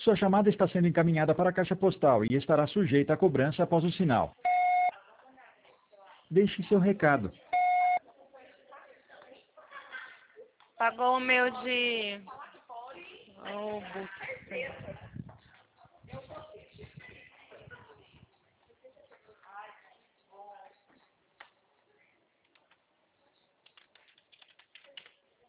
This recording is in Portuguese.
Sua chamada está sendo encaminhada para a caixa postal e estará sujeita a cobrança após o sinal. Deixe seu recado. Pagou o meu de... Oh,